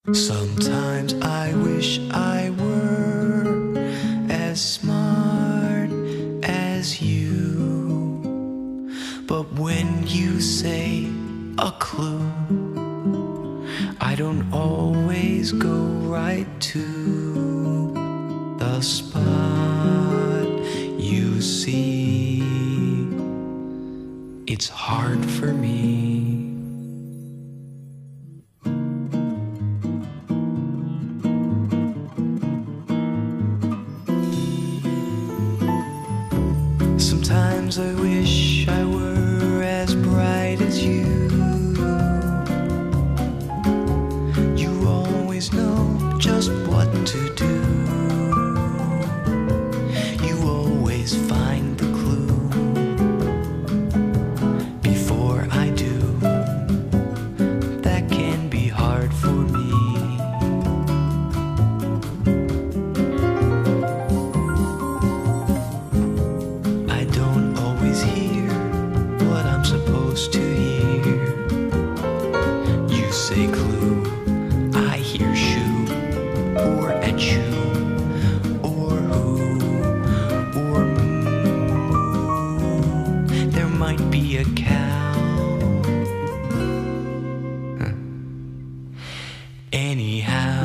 Sometimes I wish I were as smart as you, but when you say a clue, I don't always go right to the spot. You see, it's hard for me. Sometimes I wish I were as bright as you. You always know just what to do. You always find the clue before I do. That can be hard for me. I don't always hear what I'm supposed to hear. You say clue, I hear shoe, or at you, or who, or moo. There might be a cow. Huh. Anyhow,